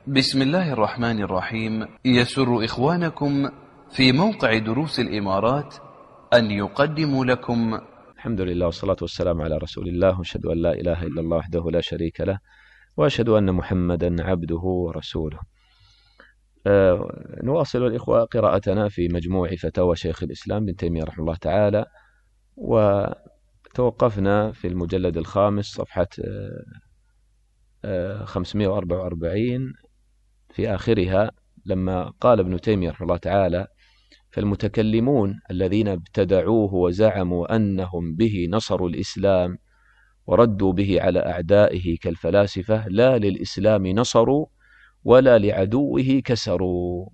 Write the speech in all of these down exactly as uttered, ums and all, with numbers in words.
بسم الله الرحمن الرحيم. يسر إخوانكم في موقع دروس الإمارات أن يقدموا لكم. الحمد لله والصلاة والسلام على رسول الله، وأشهد أن لا إله إلا الله وحده لا شريك له، وأشهد أن محمدا عبده ورسوله. آه نواصل الإخوة قراءتنا في مجموع فتاوى شيخ الإسلام ابن تيمية رحمه الله تعالى، وتوقفنا في المجلد الخامس صفحة آه خمسمائة وأربعة وأربعين في آخرها، لما قال ابن تيمية رحمه الله تعالى: فالمتكلمون الذين ابتدعوه وزعموا أنهم به نصروا الإسلام وردوا به على أعدائه كالفلاسفة، لا للإسلام نصروا ولا لعدوه كسروا.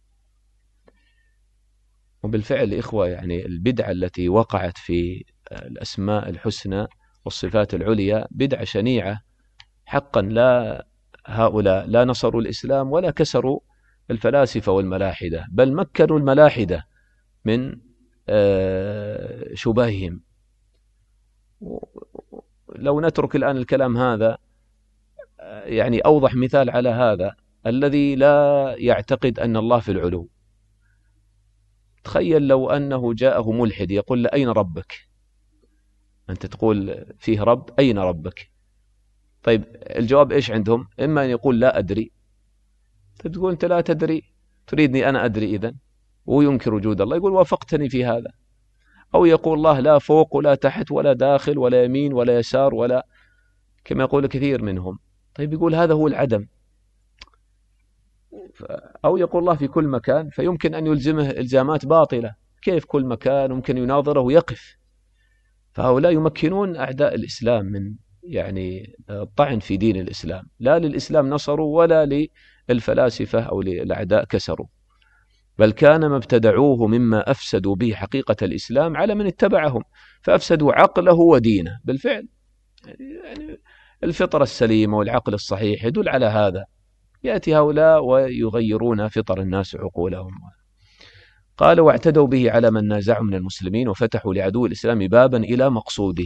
وبالفعل إخوة، يعني البدعة التي وقعت في الأسماء الحسنى والصفات العليا بدعة شنيعة حقا. لا هؤلاء لا نصروا الإسلام ولا كسروا الفلاسفة والملاحدة، بل مكنوا الملاحدة من شبههم. لو نترك الآن الكلام هذا، يعني أوضح مثال على هذا الذي لا يعتقد أن الله في العلو. تخيل لو أنه جاءه ملحد يقول له: أين ربك؟ أنت تقول فيه رب، أين ربك؟ طيب الجواب إيش عندهم؟ إما أن يقول لا أدري. طيب تقول أنت لا تدري، تريدني أنا أدري إذن؟ وينكر وجود الله، يقول وافقتني في هذا. أو يقول الله لا فوق ولا تحت ولا داخل ولا يمين ولا يسار ولا، كما يقول كثير منهم. طيب يقول هذا هو العدم. أو يقول الله في كل مكان، فيمكن أن يلزمه إلزامات باطلة. كيف كل مكان؟ ممكن يناظره ويقف. فهؤلاء يمكنون أعداء الإسلام من يعني الطعن في دين الإسلام. لا للإسلام نصروا ولا للفلاسفة أو للأعداء كسروا، بل كان ما ابتدعوه مما أفسدوا به حقيقة الإسلام على من اتبعهم، فأفسدوا عقله ودينه. بالفعل يعني الفطرة السليمة والعقل الصحيح يدل على هذا. يأتي هؤلاء ويغيرون فطر الناس عقولهم. قال: واعتدوا به على من نازعوا من المسلمين وفتحوا لعدو الإسلام بابا إلى مقصوده.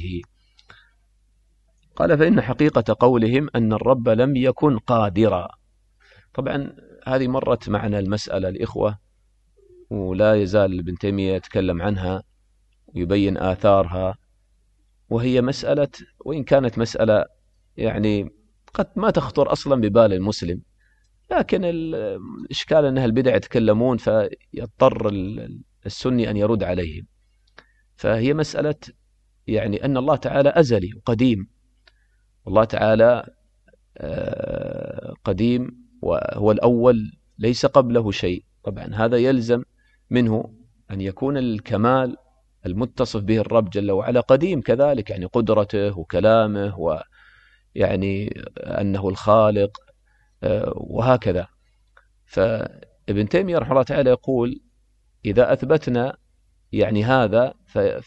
قال: فإن حقيقة قولهم أن الرب لم يكن قادرا. طبعا هذه مرت معنا المسألة الإخوة، ولا يزال ابن تيمية يتكلم عنها ويبين آثارها. وهي مسألة، وإن كانت مسألة يعني قد ما تخطر أصلا ببال المسلم، لكن الإشكال أنها البدع يتكلمون، فيضطر السني أن يرد عليهم. فهي مسألة يعني أن الله تعالى أزلي وقديم، والله تعالى قديم وهو الأول ليس قبله شيء. طبعا هذا يلزم منه أن يكون الكمال المتصف به الرب جل وعلا قديم كذلك، يعني قدرته وكلامه ويعني أنه الخالق وهكذا. فابن تيمية رحمه الله تعالى يقول: إذا أثبتنا يعني هذا،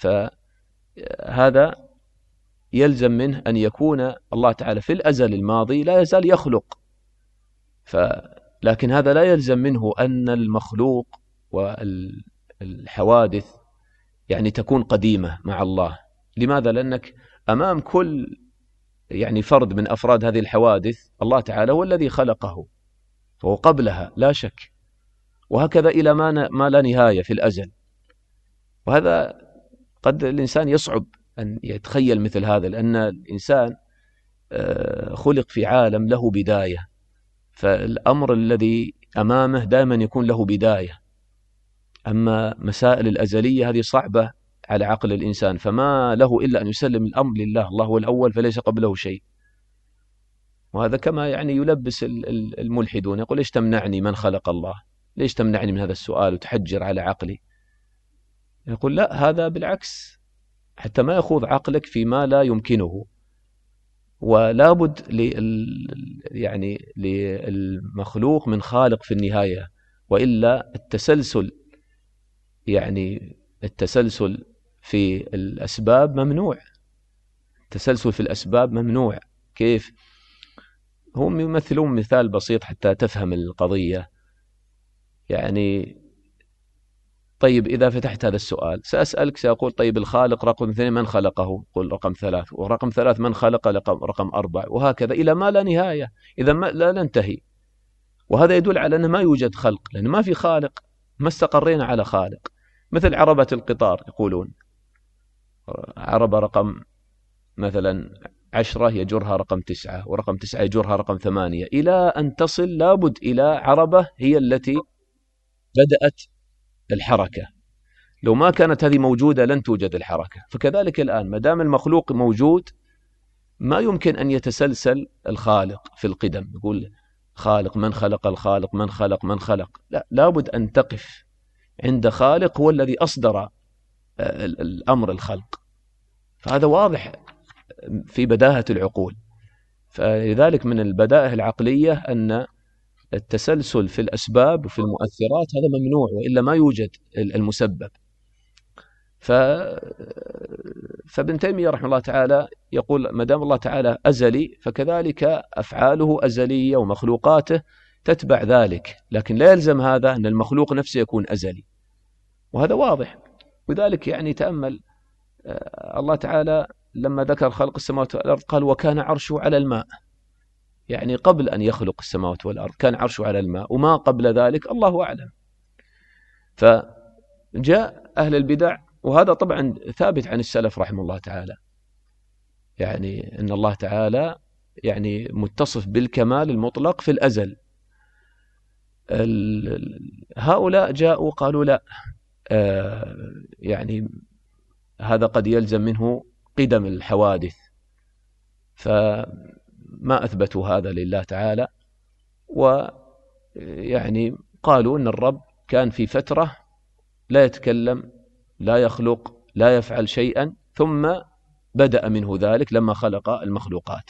فهذا يلزم منه أن يكون الله تعالى في الأزل الماضي لا يزال يخلق. ف لكن هذا لا يلزم منه أن المخلوق والحوادث يعني تكون قديمة مع الله. لماذا؟ لأنك أمام كل يعني فرد من أفراد هذه الحوادث الله تعالى هو الذي خلقه، فهو قبلها لا شك، وهكذا إلى ما, ما لا نهاية في الأزل. وهذا قد الإنسان يصعب أن يتخيل مثل هذا، لأن الإنسان خلق في عالم له بداية، فالأمر الذي أمامه دائما يكون له بداية. أما مسائل الأزلية هذه صعبة على عقل الإنسان، فما له إلا أن يسلم الأمر لله. الله هو الأول فليس قبله شيء. وهذا كما يعني يلبس الملحدون، يقول: ليش تمنعني من خلق الله؟ ليش تمنعني من هذا السؤال وتحجر على عقلي؟ يقول: لا، هذا بالعكس، حتى ما يخوض عقلك فيما لا يمكنه. ولا بد لل يعني للمخلوق من خالق في النهاية، وإلا التسلسل يعني التسلسل في الأسباب ممنوع. التسلسل في الأسباب ممنوع. كيف؟ هم يمثلون مثال بسيط حتى تفهم القضية. يعني طيب إذا فتحت هذا السؤال سأسألك، سأقول: طيب الخالق رقم اثنين من خلقه؟ قل رقم ثلاث. ورقم ثلاث من خلق؟ رقم أربع. وهكذا إلى ما لا نهاية. إذا ما لا ننتهي. وهذا يدل على أنه ما يوجد خلق، لأن ما في خالق، ما استقرينا على خالق. مثل عربة القطار، يقولون عربة رقم مثلا عشرة يجرها رقم تسعة، ورقم تسعة يجرها رقم ثمانية، إلى أن تصل لابد إلى عربة هي التي بدأت الحركة. لو ما كانت هذه موجودة لن توجد الحركة. فكذلك الآن ما دام المخلوق موجود ما يمكن أن يتسلسل الخالق في القدم، يقول خالق من خلق الخالق من خلق من خلق، لا، لابد أن تقف عند خالق هو الذي أصدر الأمر الخلق. فهذا واضح في بداهة العقول. فلذلك من البدائه العقلية أن التسلسل في الأسباب وفي المؤثرات هذا ممنوع، وإلا ما يوجد المسبب. ف... فابن تيمية رحمه الله تعالى يقول ما دام الله تعالى أزلي فكذلك أفعاله أزلية ومخلوقاته تتبع ذلك، لكن لا يلزم هذا أن المخلوق نفسه يكون أزلي، وهذا واضح. وذلك يعني تأمل الله تعالى لما ذكر خلق السماوات والأرض قال وكان عرشه على الماء، يعني قبل أن يخلق السماوات والأرض كان عرشه على الماء، وما قبل ذلك الله أعلم. فجاء أهل البدع، وهذا طبعا ثابت عن السلف رحمه الله تعالى، يعني أن الله تعالى يعني متصف بالكمال المطلق في الأزل. هؤلاء جاءوا قالوا لا، آه يعني هذا قد يلزم منه قدم الحوادث، فما أثبتوا هذا لله تعالى. ويعني قالوا أن الرب كان في فترة لا يتكلم لا يخلق لا يفعل شيئا، ثم بدأ منه ذلك لما خلق المخلوقات.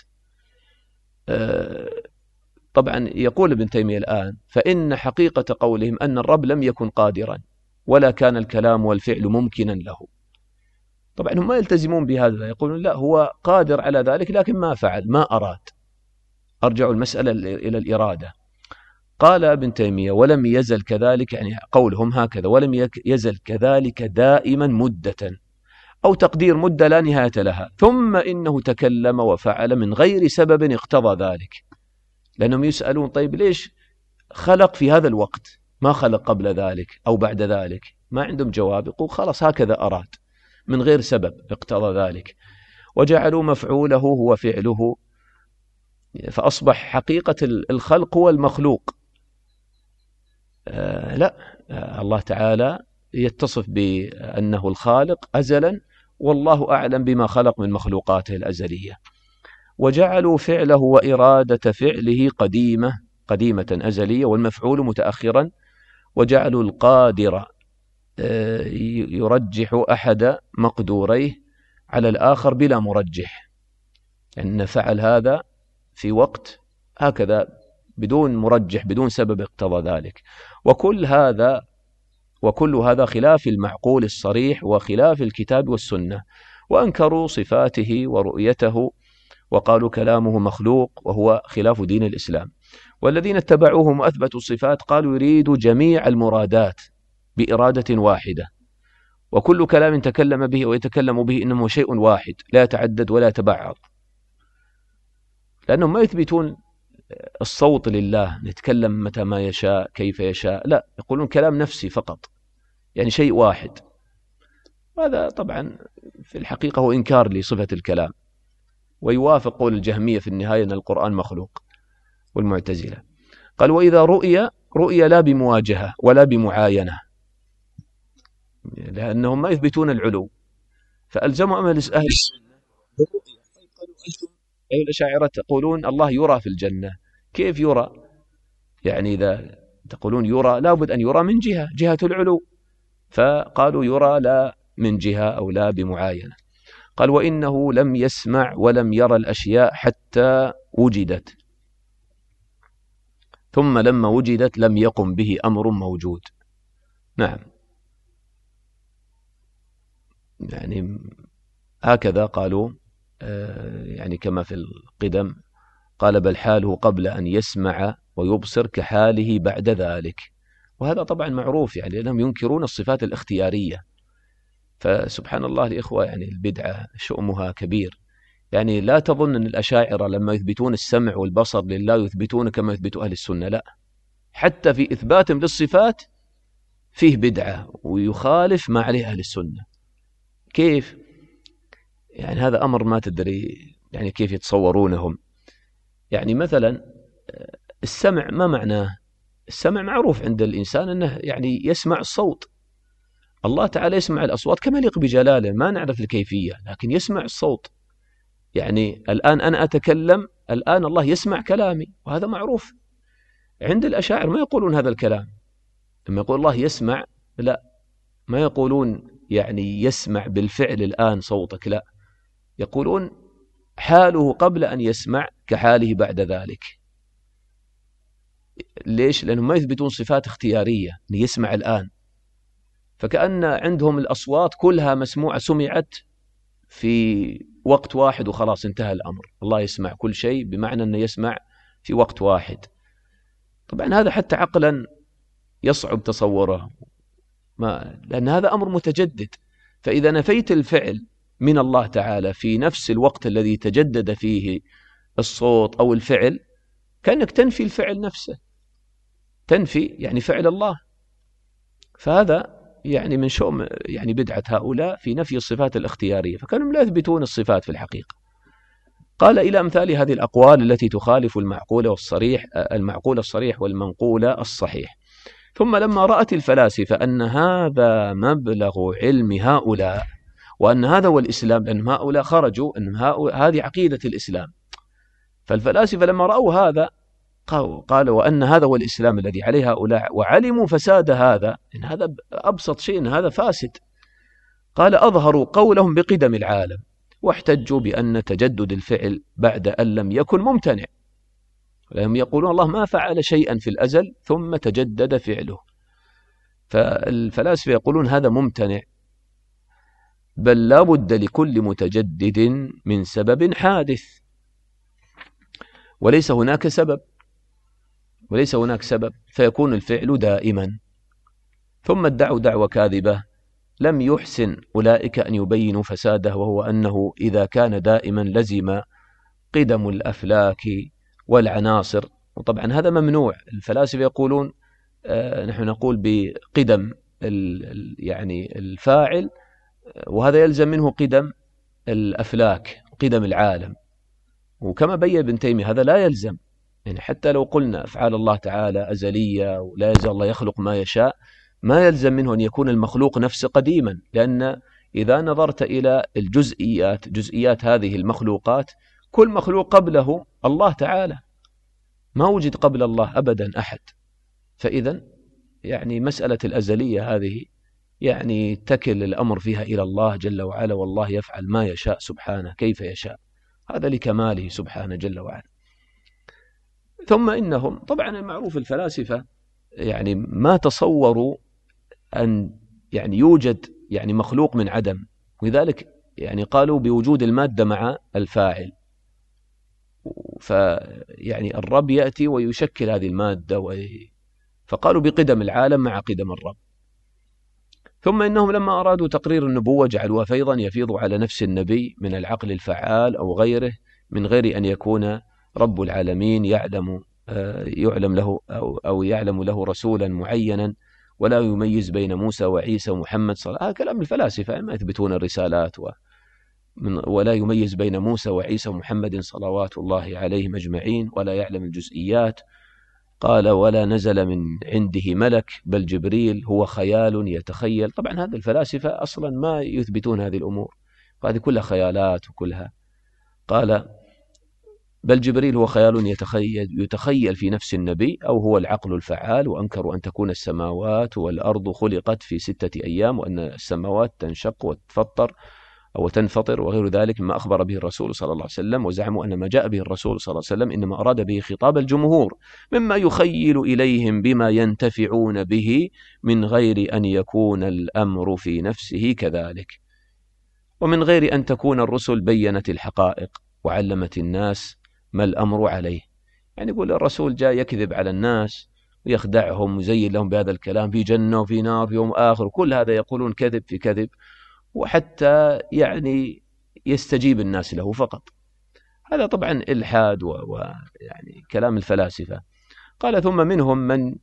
طبعا يقول ابن تيمية الآن فإن حقيقة قولهم أن الرب لم يكن قادرا ولا كان الكلام والفعل ممكنا له. طبعا هم ما يلتزمون بهذا، يقولون لا، هو قادر على ذلك لكن ما فعل، ما أراد. أرجعوا المسألة إلى الإرادة. قال ابن تيمية ولم يزل كذلك، يعني قولهم هكذا، ولم يزل كذلك دائما مدة، أو تقدير مدة لا نهاية لها، ثم إنه تكلم وفعل من غير سبب اقتضى ذلك. لأنهم يسألون طيب ليش خلق في هذا الوقت، ما خلق قبل ذلك أو بعد ذلك؟ ما عندهم جواب، يقول خلاص هكذا أراد من غير سبب اقتضى ذلك. وجعلوا مفعوله هو فعله، فأصبح حقيقة الخلق هو المخلوق. آه لا، آه الله تعالى يتصف بأنه الخالق أزلا، والله أعلم بما خلق من مخلوقاته الأزلية. وجعلوا فعله وإرادة فعله قديمة قديمة أزلية، والمفعول متأخرا. وجعلوا القادر يرجح أحد مقدوريه على الآخر بلا مرجح، أن فعل هذا في وقت هكذا بدون مرجح بدون سبب اقتضى ذلك. وكل هذا وكل هذا خلاف المعقول الصريح وخلاف الكتاب والسنة. وأنكروا صفاته ورؤيته وقالوا كلامه مخلوق، وهو خلاف دين الإسلام. والذين اتبعوهم وأثبتوا الصفات قالوا يريد جميع المرادات بإرادة واحدة، وكل كلام تكلم به ويتكلم به إنما شيء واحد لا يتعدد ولا يتبعض. لأنهم ما يثبتون الصوت لله نتكلم متى ما يشاء كيف يشاء، لا، يقولون كلام نفسي فقط، يعني شيء واحد. هذا طبعا في الحقيقة هو إنكار لصفة الكلام، ويوافق قول الجهمية في النهاية أن القرآن مخلوق، والمعتزلة. قال وإذا رؤيا رؤيا لا بمواجهة ولا بمعاينة، لأنهم ما يثبتون العلو، فألزموا أمل أهل السنة بالرؤيا. قالوا أنتم أيها الأشاعرة تقولون الله يرى في الجنة، كيف يرى؟ يعني إذا تقولون يرى لابد أن يرى من جهة جهة العلو، فقالوا يرى لا من جهة أو لا بمعاينة. قال وإنه لم يسمع ولم يرى الأشياء حتى وجدت، ثم لما وجدت لم يقم به أمر موجود. نعم، يعني هكذا قالوا، يعني كما في القدم قال بل حاله قبل أن يسمع ويبصر كحاله بعد ذلك. وهذا طبعا معروف، يعني لأنهم ينكرون الصفات الاختيارية. فسبحان الله الإخوة، يعني البدعة شؤمها كبير. يعني لا تظن أن الأشاعرة لما يثبتون السمع والبصر لله يثبتون كما يثبت أهل السنة، لا، حتى في إثباتهم للصفات فيه بدعة ويخالف ما عليه أهل السنة. كيف؟ يعني هذا أمر ما تدري يعني كيف يتصورونهم. يعني مثلا السمع ما معناه؟ السمع معروف عند الإنسان أنه يعني يسمع الصوت. الله تعالى يسمع الأصوات كما يليق بجلاله، ما نعرف الكيفية لكن يسمع الصوت. يعني الآن أنا أتكلم، الآن الله يسمع كلامي وهذا معروف. عند الأشاعر ما يقولون هذا الكلام. لما يقول الله يسمع، لا، ما يقولون يعني يسمع بالفعل الآن صوتك، لا، يقولون حاله قبل أن يسمع كحاله بعد ذلك. ليش؟ لأنهم ما يثبتون صفات اختيارية أن يسمع الآن، فكأن عندهم الأصوات كلها مسموعة سمعت في وقت واحد وخلاص انتهى الأمر. الله يسمع كل شيء بمعنى أنه يسمع في وقت واحد. طبعا هذا حتى عقلا يصعب تصوره، ما لأن هذا أمر متجدد. فإذا نفيت الفعل من الله تعالى في نفس الوقت الذي تجدد فيه الصوت أو الفعل، كأنك تنفي الفعل نفسه، تنفي يعني فعل الله. فهذا يعني من شؤم يعني بدعة هؤلاء في نفي الصفات الاختيارية، فكانوا لا يثبتون الصفات في الحقيقة. قال إلى أمثال هذه الأقوال التي تخالف المعقول والصريح المعقول الصريح والمنقول الصحيح. ثم لما رأت الفلاسفة أن هذا مبلغ علم هؤلاء وأن هذا هو الإسلام، لأن هؤلاء خرجوا أن هذه عقيدة الإسلام، فالفلاسفة لما رأوا هذا قالوا وأن هذا هو الإسلام الذي عليه هؤلاء، وعلموا فساد هذا، إن هذا أبسط شيء إن هذا فاسد. قال أظهروا قولهم بقدم العالم، واحتجوا بأن تجدد الفعل بعد أن لم يكن ممتنع. لهم يقولون الله ما فعل شيئا في الأزل ثم تجدد فعله، فالفلاسفة يقولون هذا ممتنع، بل لا بد لكل متجدد من سبب حادث، وليس هناك سبب وليس هناك سبب فيكون الفعل دائما. ثم ادعوا دعوة كاذبة لم يحسن أولئك أن يبينوا فساده، وهو أنه إذا كان دائما لزم قدم الأفلاك والعناصر. وطبعا هذا ممنوع. الفلاسفة يقولون آه نحن نقول بقدم يعني الفاعل، وهذا يلزم منه قدم الأفلاك قدم العالم. وكما بين ابن تيمية هذا لا يلزم، يعني حتى لو قلنا أفعال الله تعالى أزلية ولا يزال الله يخلق ما يشاء، ما يلزم منه أن يكون المخلوق نفسه قديما، لأن إذا نظرت إلى الجزئيات جزئيات هذه المخلوقات، كل مخلوق قبله الله تعالى، ما وجد قبل الله أبدا أحد. فإذا يعني مسألة الأزلية هذه يعني تكل الأمر فيها إلى الله جل وعلا، والله يفعل ما يشاء سبحانه كيف يشاء، هذا لكماله سبحانه جل وعلا. ثم إنهم طبعا المعروف الفلاسفة يعني ما تصوروا أن يعني يوجد يعني مخلوق من عدم، ولذلك يعني قالوا بوجود المادة مع الفاعل، فيعني الرب يأتي ويشكل هذه المادة وي... فقالوا بقدم العالم مع قدم الرب. ثم إنهم لما أرادوا تقرير النبوة جعلوها فيضا يفيض على نفس النبي من العقل الفعال أو غيره، من غير أن يكون رب العالمين يعلم يعلم له أو, أو يعلم له رسولا معينا، ولا يميز بين موسى وعيسى ومحمد صلى الله عليه وسلم. كلام الفلاسفة ما يثبتون الرسالات و ولا يميز بين موسى وعيسى ومحمد صلوات الله عليهم أجمعين، ولا يعلم الجزئيات. قال ولا نزل من عنده ملك بل جبريل هو خيال يتخيل. طبعا هذا الفلاسفة أصلا ما يثبتون هذه الأمور، هذه كلها خيالات وكلها. قال بل جبريل هو خيال يتخيل يتخيل في نفس النبي، أو هو العقل الفعال. وأنكروا أن تكون السماوات والأرض خلقت في ستة أيام، وأن السماوات تنشق وتفطر أو تنفطر وغير ذلك مما أخبر به الرسول صلى الله عليه وسلم. وزعموا أن ما جاء به الرسول صلى الله عليه وسلم إنما أراد به خطاب الجمهور، مما يخيل إليهم بما ينتفعون به من غير أن يكون الأمر في نفسه كذلك، ومن غير أن تكون الرسل بينت الحقائق وعلمت الناس ما الأمر عليه. يعني يقول الرسول جاء يكذب على الناس ويخدعهم ويزين لهم بهذا الكلام في جنة وفي نار في يوم آخر، كل هذا يقولون كذب في كذب، وحتى يعني يستجيب الناس له فقط. هذا طبعا إلحاد ويعني كلام الفلاسفة. قال ثم منهم من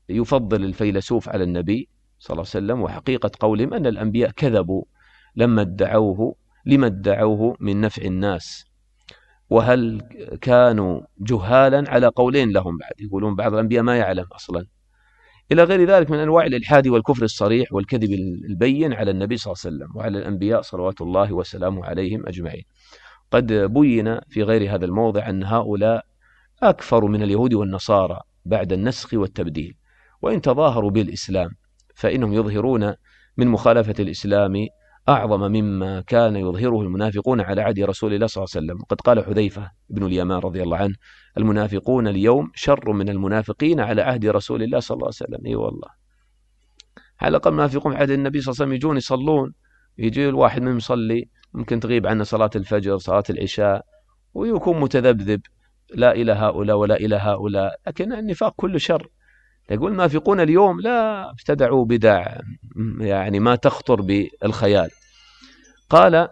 يفضل الفيلسوف على النبي صلى الله عليه وسلم، وحقيقة قولهم أن الأنبياء كذبوا لما ادعوه لما ادعوه من نفع الناس، وهل كانوا جهالا على قولين لهم بعد، يقولون بعض الأنبياء ما يعلم أصلا، إلى غير ذلك من أنواع الإلحاد والكفر الصريح والكذب البين على النبي صلى الله عليه وسلم وعلى الأنبياء صلوات الله وسلامه عليهم أجمعين. قد بين في غير هذا الموضع أن هؤلاء أكثر من اليهود والنصارى بعد النسخ والتبديل، وإن تظاهروا بالإسلام فإنهم يظهرون من مخالفة الإسلام أعظم مما كان يظهره المنافقون على عهد رسول الله صلى الله عليه وسلم. وقد قال حذيفة بن اليمان رضي الله عنه: المنافقون اليوم شر من المنافقين على عهد رسول الله صلى الله عليه وسلم. اي والله، على الأقل المنافقون عهد النبي صلى الله عليه وسلم يجون يصلون، يجي الواحد منهم يصلي ممكن تغيب عنه صلاة الفجر صلاة العشاء ويكون متذبذب، لا إلى هؤلاء ولا إلى هؤلاء، لكن النفاق كله شر. يقول المنافقون اليوم لا ابتدعوا بدع يعني ما تخطر بالخيال. قال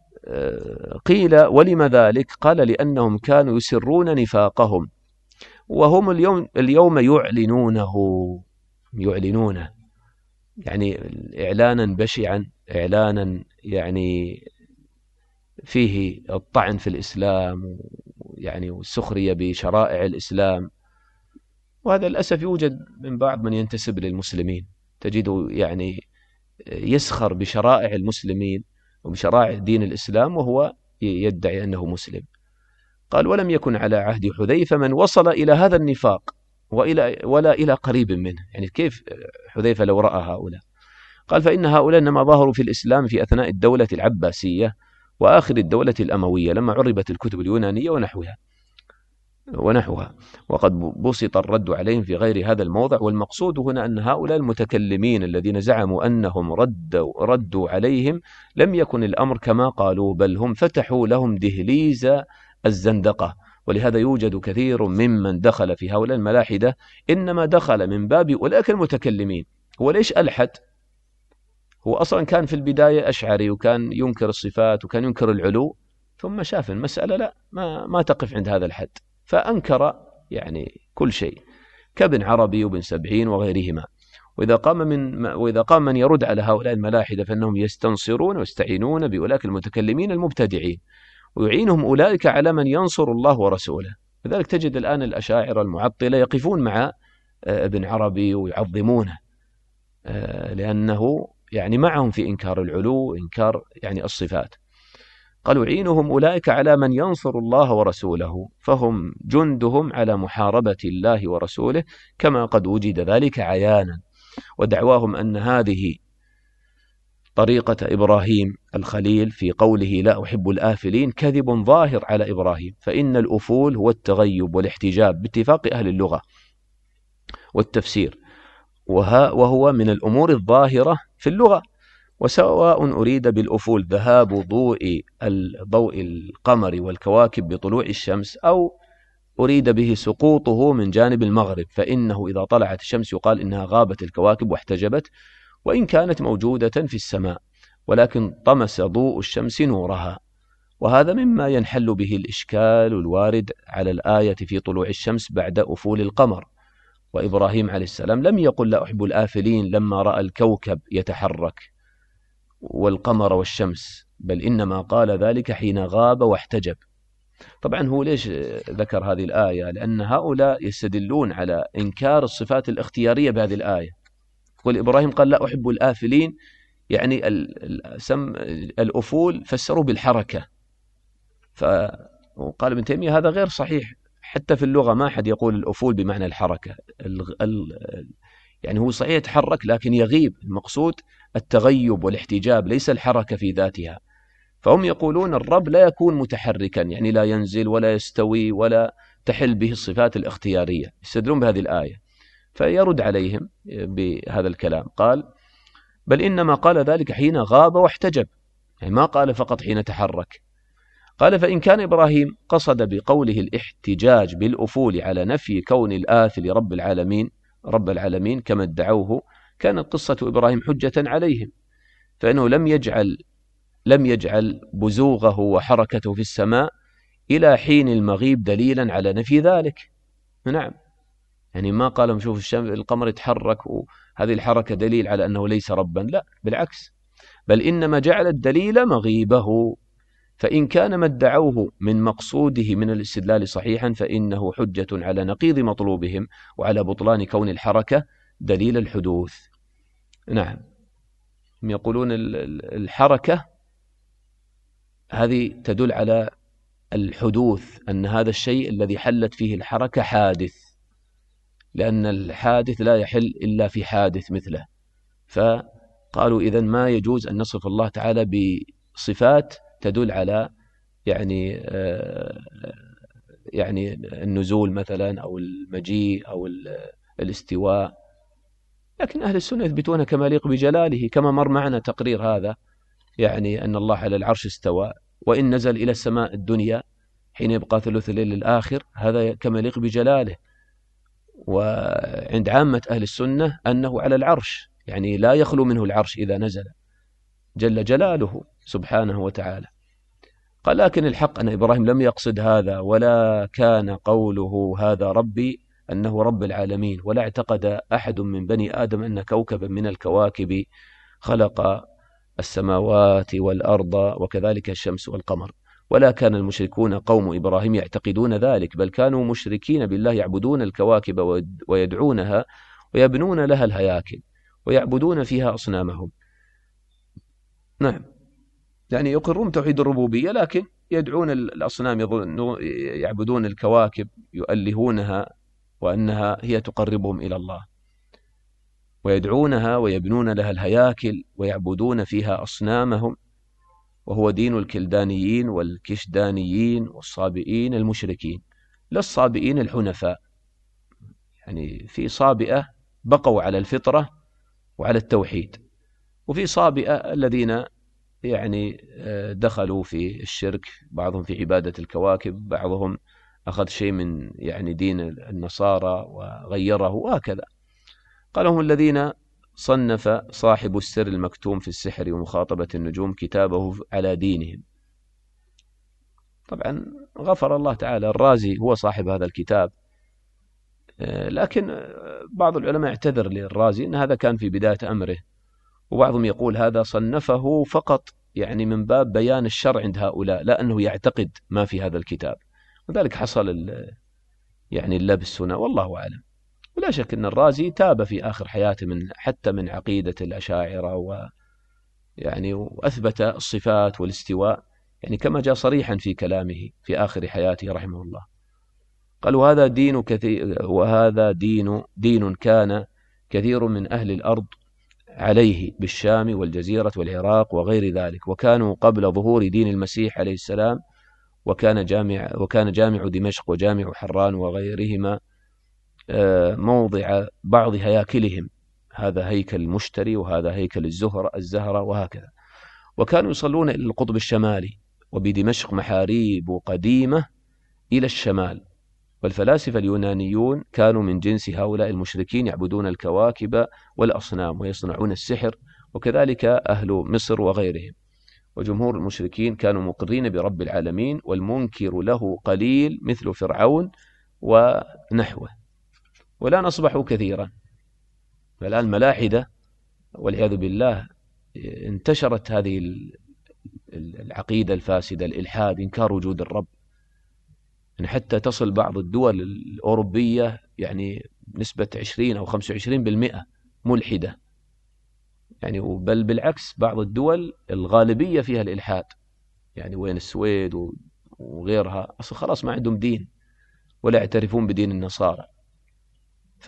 قيل ولم ذلك؟ قال لأنهم كانوا يسرون نفاقهم وهم اليوم اليوم يعلنونه يعلنونه يعني إعلانا بشعا، إعلانا يعني فيه الطعن في الإسلام يعني والسخرية بشرائع الإسلام. وهذا للأسف يوجد من بعض من ينتسب للمسلمين، تجده يعني يسخر بشرائع المسلمين وبشرائع دين الإسلام وهو يدعي أنه مسلم. قال ولم يكن على عهد حذيفة من وصل إلى هذا النفاق وإلى ولا إلى قريب منه. يعني كيف حذيفة لو رأى هؤلاء؟ قال فإن هؤلاء إنما ظهروا في الإسلام في أثناء الدولة العباسية وآخر الدولة الأموية لما عربت الكتب اليونانية ونحوها ونحوها وقد بسط الرد عليهم في غير هذا الموضع. والمقصود هنا أن هؤلاء المتكلمين الذين زعموا أنهم ردوا, ردوا عليهم لم يكن الأمر كما قالوا، بل هم فتحوا لهم دهليز الزندقة. ولهذا يوجد كثير ممن دخل في هؤلاء الملاحدة إنما دخل من باب أولئك المتكلمين. هو ليش ألحد؟ هو أصلا كان في البداية أشعري وكان ينكر الصفات وكان ينكر العلو، ثم شاف المسألة لا ما, ما تقف عند هذا الحد فأنكر يعني كل شيء كابن عربي وابن سبعين وغيرهما. وإذا قام من وإذا قام من يرد على هؤلاء الملاحدة فإنهم يستنصرون ويستعينون بأولئك المتكلمين المبتدعين ويعينهم أولئك على من ينصر الله ورسوله. لذلك تجد الآن الأشاعرة المعطلة يقفون مع ابن عربي ويعظمونه لأنه يعني معهم في إنكار العلو وإنكار يعني الصفات. قالوا عينهم أولئك على من ينصر الله ورسوله فهم جندهم على محاربة الله ورسوله كما قد وجد ذلك عيانا. ودعواهم أن هذه طريقة إبراهيم الخليل في قوله لا أحب الآفلين كذب ظاهر على إبراهيم، فإن الأفول هو التغيب والاحتجاب باتفاق أهل اللغة والتفسير، وهو من الأمور الظاهرة في اللغة. وسواء أريد بالأفول ذهاب ضوء ضوء القمر والكواكب بطلوع الشمس أو أريد به سقوطه من جانب المغرب، فإنه إذا طلعت الشمس يقال إنها غابت الكواكب واحتجبت وإن كانت موجودة في السماء، ولكن طمس ضوء الشمس نورها. وهذا مما ينحل به الإشكال الوارد على الآية في طلوع الشمس بعد أفول القمر. وإبراهيم عليه السلام لم يقل لا أحب الآفلين لما رأى الكوكب يتحرك والقمر والشمس، بل إنما قال ذلك حين غاب واحتجب. طبعا هو ليش ذكر هذه الآية؟ لأن هؤلاء يستدلون على إنكار الصفات الاختيارية بهذه الآية. والإبراهيم قال لا أحب الآفلين يعني الأفول فسروا بالحركة، فقال ابن تيمية هذا غير صحيح، حتى في اللغة ما أحد يقول الأفول بمعنى الحركة، يعني هو صحيح يتحرك لكن يغيب، المقصود التغيب والاحتجاب ليس الحركة في ذاتها. فهم يقولون الرب لا يكون متحركا يعني لا ينزل ولا يستوي ولا تحل به الصفات الاختيارية، يستدلون بهذه الآية. فيرد عليهم بهذا الكلام، قال بل إنما قال ذلك حين غاب واحتجب، يعني ما قال فقط حين تحرك. قال فإن كان إبراهيم قصد بقوله الاحتجاج بالأفول على نفي كون الآفل رب العالمين رب العالمين كما ادعوه كانت قصة إبراهيم حجة عليهم، فإنه لم يجعل لم يجعل بزوغه وحركته في السماء إلى حين المغيب دليلا على نفي ذلك. نعم، يعني ما قال شوف الشمس القمر يتحرك وهذه الحركة دليل على أنه ليس ربا، لا بالعكس، بل إنما جعل الدليل مغيبه. فإن كان ما ادعوه من مقصوده من الاستدلال صحيحا فإنه حجة على نقيض مطلوبهم وعلى بطلان كون الحركة دليل الحدوث. نعم، يقولون الحركة هذه تدل على الحدوث، أن هذا الشيء الذي حلت فيه الحركة حادث، لأن الحادث لا يحل إلا في حادث مثله. فقالوا إذن ما يجوز أن نصف الله تعالى بصفات تدل على يعني يعني النزول مثلا أو المجيء أو الاستواء، لكن أهل السنة يثبتون كما يليق بجلاله، كما مر معنا تقرير هذا، يعني أن الله على العرش استوى، وإن نزل إلى السماء الدنيا حين يبقى ثلث الليل الآخر، هذا كما يليق بجلاله. وعند عامة أهل السنة أنه على العرش، يعني لا يخلو منه العرش إذا نزل جل جلاله سبحانه وتعالى. قال لكن الحق أن إبراهيم لم يقصد هذا، ولا كان قوله هذا ربي أنه رب العالمين، ولا اعتقد أحد من بني آدم أن كوكبا من الكواكب خلق السماوات والأرض وكذلك الشمس والقمر، ولا كان المشركون قوم إبراهيم يعتقدون ذلك، بل كانوا مشركين بالله يعبدون الكواكب ويدعونها ويبنون لها الهياكل ويعبدون فيها أصنامهم. نعم، يعني يقرون توحيد الربوبية لكن يدعون الأصنام، يعبدون الكواكب يؤلهونها وأنها هي تقربهم إلى الله، ويدعونها ويبنون لها الهياكل ويعبدون فيها أصنامهم، وهو دين الكلدانيين والكشدانيين والصابئين المشركين، لا الصابئين الحنفاء. يعني في صابئة بقوا على الفطرة وعلى التوحيد، وفي صابئة الذين يعني دخلوا في الشرك، بعضهم في عبادة الكواكب، بعضهم أخذ شيء من يعني دين النصارى وغيره وهكذا. قال هم الذين صنف صاحب السر المكتوم في السحر ومخاطبة النجوم كتابه على دينهم. طبعا غفر الله تعالى، الرازي هو صاحب هذا الكتاب، لكن بعض العلماء اعتذر للرازي أن هذا كان في بداية أمره، وبعضهم يقول هذا صنفه فقط يعني من باب بيان الشرع عند هؤلاء، لا أنه يعتقد ما في هذا الكتاب، وذلك حصل يعني اللبس هنا، والله أعلم. ولا شك أن الرازي تاب في آخر حياته من حتى من عقيدة الأشاعرة، ويعني وأثبت الصفات والاستواء يعني كما جاء صريحا في كلامه في آخر حياته رحمه الله. قال وهذا دين كثير، وهذا دين دين كان كثير من أهل الأرض عليه بالشام والجزيرة والعراق وغير ذلك، وكانوا قبل ظهور دين المسيح عليه السلام، وكان جامع وكان جامع دمشق وجامع حران وغيرهما موضع بعض هياكلهم، هذا هيكل مشتري وهذا هيكل الزهرة الزهرة وهكذا. وكانوا يصلون إلى القطب الشمالي، وبدمشق محاريب قديمة إلى الشمال. والفلاسفة اليونانيون كانوا من جنس هؤلاء المشركين، يعبدون الكواكب والأصنام ويصنعون السحر، وكذلك أهل مصر وغيرهم. وجمهور المشركين كانوا مقرين برب العالمين، والمنكر له قليل مثل فرعون ونحوه، ولا نصبحوا كثيرا. فالآن الملاحدة والعياذ بالله انتشرت هذه العقيدة الفاسدة، الإلحاد، إنكار وجود الرب، يعني حتى تصل بعض الدول الأوروبية يعني نسبة عشرين أو خمسة وعشرين بالمئة ملحدة، يعني بل بالعكس بعض الدول الغالبية فيها الإلحاد، يعني وين السويد وغيرها أصلا خلاص ما عندهم دين ولا يعترفون بدين النصارى. ف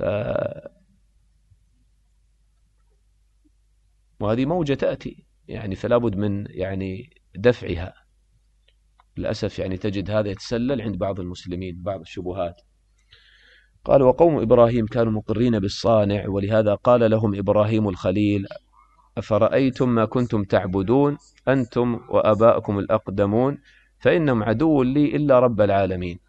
وهذه موجة تأتي يعني فلا بد من يعني دفعها. للأسف يعني تجد هذا يتسلل عند بعض المسلمين بعض الشبهات. قال وقوم إبراهيم كانوا مقرين بالصانع، ولهذا قال لهم إبراهيم الخليل أفرأيتم ما كنتم تعبدون أنتم وآباؤكم الأقدمون فإنهم عدو لي إلا رب العالمين.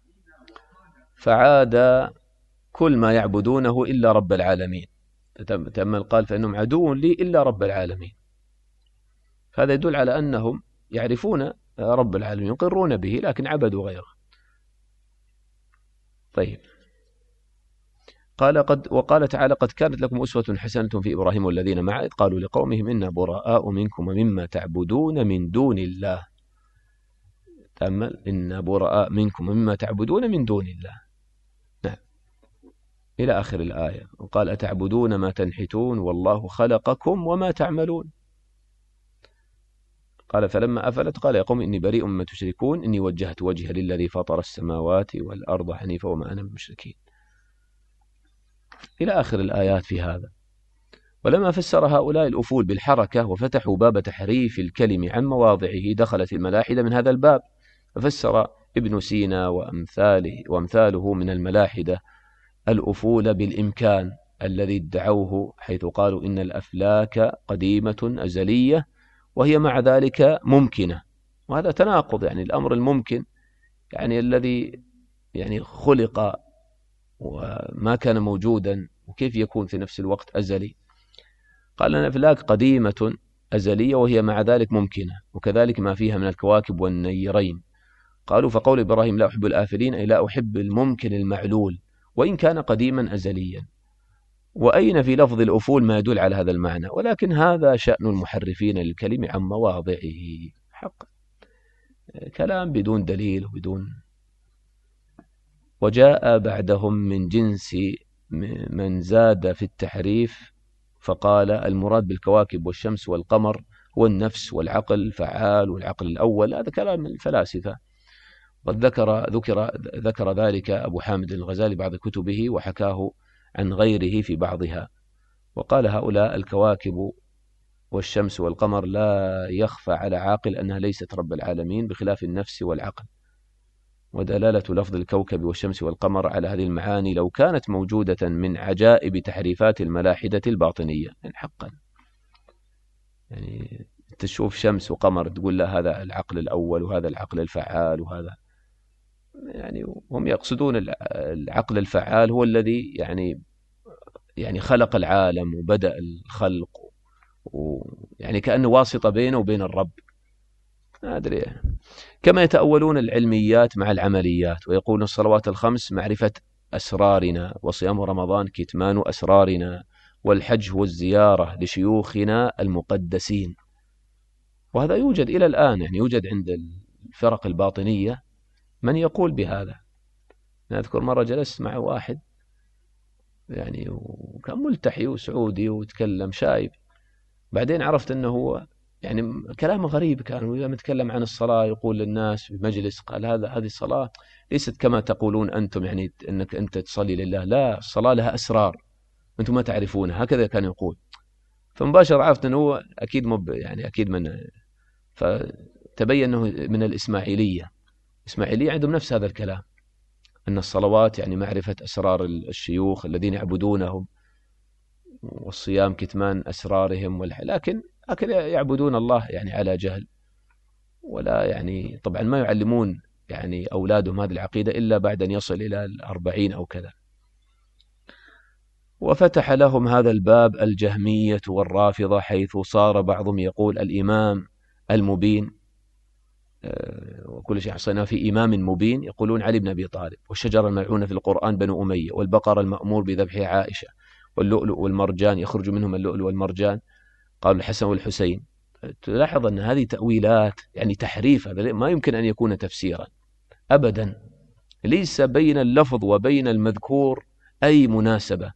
فعاد كل ما يعبدونه إلا رب العالمين، تأمل قال فإنهم عدو لي إلا رب العالمين. هذا يدل على أنهم يعرفون رب العالمين يقرون به لكن عبدوا غيره. طيب قال قد وقال تعالى قد كانت لكم أسوة حسنة في إبراهيم والذين معه إذ قالوا لقومهم إنا براء منكم ومما تعبدون من دون الله. تأمل، إنا براء منكم ومما تعبدون من دون الله، نعم، إلى آخر الآية. وقال أتعبدون ما تنحتون والله خلقكم وما تعملون. قال فلما أفلت قال يا قوم إني بريء مما تشركون إني وجهت وجهي للذي فطر السماوات والأرض حنيفا وما أنا من المشركين، إلى آخر الآيات في هذا. ولما فسر هؤلاء الأفول بالحركة وفتحوا باب تحريف الكلم عن مواضعه دخلت الملاحدة من هذا الباب. ففسر ابن سينا وأمثاله, وأمثاله من الملاحدة الأفول بالإمكان الذي ادعوه، حيث قالوا إن الأفلاك قديمة أزلية وهي مع ذلك ممكنة. وهذا تناقض، يعني الأمر الممكن يعني الذي يعني خلق وما كان موجودا، وكيف يكون في نفس الوقت أزلي؟ قال أن الأفلاك قديمة أزلية وهي مع ذلك ممكنة، وكذلك ما فيها من الكواكب والنيرين. قالوا فقول إبراهيم لا أحب الآفلين أي لا أحب الممكن المعلول وإن كان قديما أزليا. وأين في لفظ الأفول ما يدل على هذا المعنى؟ ولكن هذا شأن المحرفين للكلم عن مواضعه حقا، كلام بدون دليل وبدون. وجاء بعدهم من جنس من زاد في التحريف فقال المراد بالكواكب والشمس والقمر هو النفس والعقل الفعال والعقل الأول. هذا كلام الفلاسفة، قد ذكر ذكر ذكر ذلك أبو حامد الغزالي بعض كتبه وحكاه عن غيره في بعضها. وقال هؤلاء الكواكب والشمس والقمر لا يخفى على عاقل أنها ليست رب العالمين بخلاف النفس والعقل. ودلالة لفظ الكوكب والشمس والقمر على هذه المعاني لو كانت موجودة من عجائب تحريفات الملاحدة الباطنية. يعني حقا يعني تشوف شمس وقمر تقول له هذا العقل الأول وهذا العقل الفعال وهذا، يعني هم يقصدون العقل الفعال هو الذي يعني يعني خلق العالم وبدأ الخلق، ويعني كأنه واسطة بينه وبين الرب. ما أدري. كما يتأولون العلميات مع العمليات ويقولون الصلوات الخمس معرفة أسرارنا، وصيام رمضان كتمان أسرارنا، والحج والزيارة لشيوخنا المقدسين. وهذا يوجد إلى الآن، يعني يوجد عند الفرق الباطنية من يقول بهذا. نذكر مرة جلست مع واحد يعني وكان ملتحي وسعودي وتكلم شايب، بعدين عرفت أنه هو يعني كلامه غريب كان، ولما يتكلم عن الصلاة يقول للناس في مجلس قال هذا هذه الصلاة ليست كما تقولون أنتم، يعني أنك أنت تصلي لله، لا، الصلاة لها أسرار أنتم ما تعرفونها، هكذا كان يقول. فمباشر عرفت أنه هو أكيد مب يعني أكيد من، فتبين أنه من الإسماعيلية. الإسماعيلية عندهم نفس هذا الكلام، أن الصلوات يعني معرفة أسرار الشيوخ الذين يعبدونهم، والصيام كتمان أسرارهم، لكن هكذا يعبدون الله يعني على جهل، ولا يعني طبعا ما يعلمون يعني أولادهم هذه العقيدة إلا بعد أن يصل إلى الأربعين أو كذا. وفتح لهم هذا الباب الجهمية والرافضة، حيث صار بعضهم يقول الإمام المبين وكل شيء حصيناه في إمام مبين، يقولون علي بن أبي طالب، والشجرة الملعونة في القرآن بنو أمية، والبقرة المأمور بذبحها عائشة، واللؤلؤ والمرجان يخرج منهم اللؤلؤ والمرجان، قالوا الحسن والحسين. تلاحظ أن هذه تأويلات يعني تحريف، هذا ما يمكن أن يكون تفسيرا أبدا، ليس بين اللفظ وبين المذكور أي مناسبة.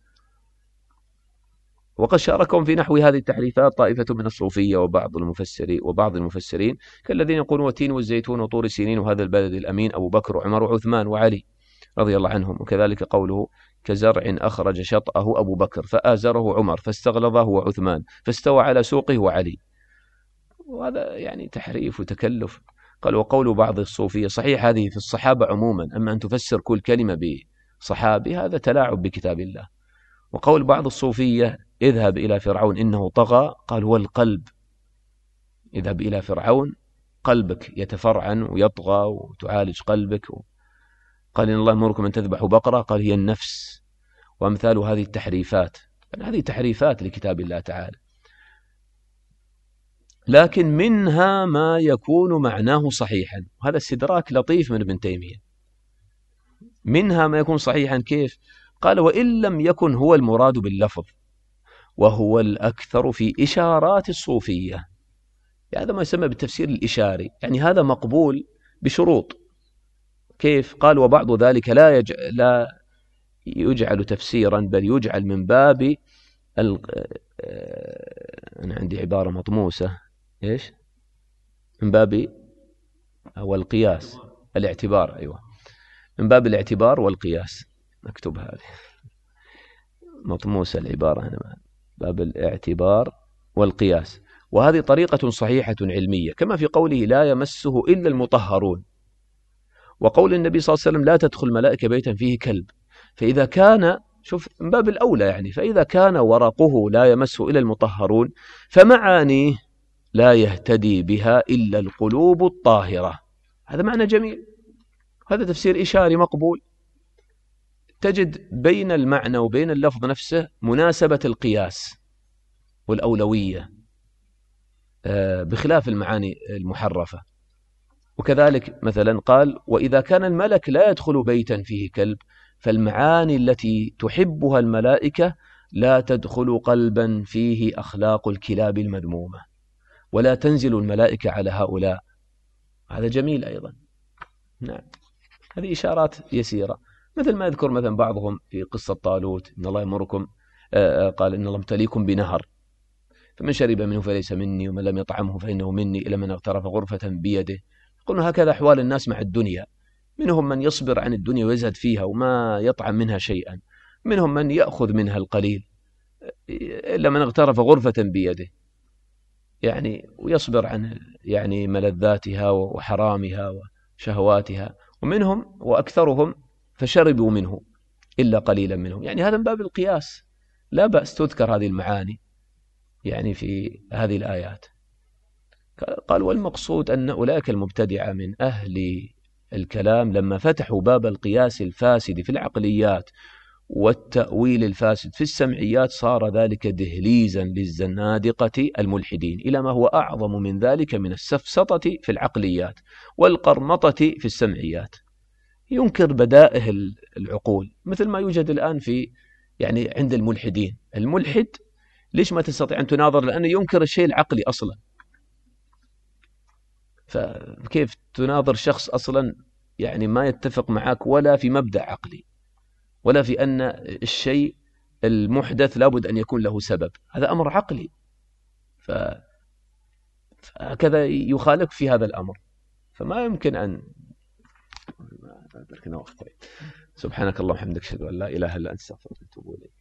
وقد شاركهم في نحو هذه التحريفات طائفة من الصوفية وبعض المفسرين وبعض المفسرين كالذين يقولون والتين والزيتون وطور سينين وهذا البلد الأمين أبو بكر وعمر وعثمان وعلي رضي الله عنهم. وكذلك قوله كزرع أخرج شطأه أبو بكر فآزره عمر فاستغلظه وعثمان فاستوى على سوقه وعلي. وهذا يعني تحريف وتكلف. قال وقول بعض الصوفية صحيح هذه في الصحابة عموما، أما أن تفسر كل كلمة بصحابي هذا تلاعب بكتاب الله. وقول بعض الصوفية اذهب إلى فرعون إنه طغى، قال هو القلب، اذهب إلى فرعون قلبك يتفرعن ويطغى وتعالج قلبك. قال إن الله يأمركم أن تذبحوا بقرة، قال هي النفس. وأمثال هذه التحريفات، يعني هذه تحريفات لكتاب الله تعالى، لكن منها ما يكون معناه صحيحا. وهذا استدراك لطيف من ابن تيمية. منها ما يكون صحيحا كيف؟ قال وإن لم يكن هو المراد باللفظ وهو الأكثر في إشارات الصوفية. يعني هذا ما يسمى بالتفسير الإشاري، يعني هذا مقبول بشروط. كيف؟ قال وبعض ذلك لا يجعل, لا يجعل تفسيرا بل يجعل من باب ال... أنا عندي عبارة مطموسة، إيش؟ من باب هو القياس، الاعتبار، أيوة، من باب الاعتبار والقياس. نكتب هذه مطموسة العبارة هنا، باب الاعتبار والقياس. وهذه طريقة صحيحة علمية، كما في قوله لا يمسه إلا المطهرون، وقول النبي صلى الله عليه وسلم لا تدخل ملائكة بيتا فيه كلب. فإذا كان، شوف من باب الأولى يعني، فإذا كان ورقه لا يمسه إلا المطهرون فمعانيه لا يهتدي بها إلا القلوب الطاهرة. هذا معنى جميل، هذا تفسير إشاري مقبول. تجد بين المعنى وبين اللفظ نفسه مناسبة القياس والأولوية بخلاف المعاني المحرفة. وكذلك مثلا قال وإذا كان الملك لا يدخل بيتا فيه كلب فالمعاني التي تحبها الملائكة لا تدخل قلبا فيه أخلاق الكلاب المذمومة ولا تنزل الملائكة على هؤلاء. هذا جميل أيضا. نعم، هذه إشارات يسيرة، مثل ما يذكر مثلا بعضهم في قصة طالوت إن الله يمركم، قال إن الله مبتليكم بنهر فمن شرب منه فليس مني ومن لم يطعمه فإنه مني إلى من اغترف غرفة بيده. قلنا هكذا أحوال الناس مع الدنيا، منهم من يصبر عن الدنيا ويزهد فيها وما يطعم منها شيئا، منهم من يأخذ منها القليل إلا من اغترف غرفة بيده، يعني ويصبر عن يعني ملذاتها وحرامها وشهواتها، ومنهم وأكثرهم فشربوا منه إلا قليلا منهم. يعني هذا من باب القياس، لا بأس تذكر هذه المعاني يعني في هذه الآيات. قال والمقصود أن أولئك المبتدعة من أهل الكلام لما فتحوا باب القياس الفاسد في العقليات والتأويل الفاسد في السمعيات صار ذلك دهليزا للزنادقة الملحدين إلى ما هو أعظم من ذلك من السفسطة في العقليات والقرمطة في السمعيات. ينكر بدائه العقول مثل ما يوجد الآن في يعني عند الملحدين. الملحد ليش ما تستطيع أن تناظر؟ لأنه ينكر الشيء العقلي أصلا. فكيف تناظر شخص أصلا يعني ما يتفق معك ولا في مبدأ عقلي ولا في أن الشيء المحدث لابد أن يكون له سبب؟ هذا أمر عقلي، فهكذا يخالف في هذا الأمر. فما يمكن أن سبحانك اللهم وبحمدك أشهد أن لا إله إلا أنت أستغفرك وأتوب إليك.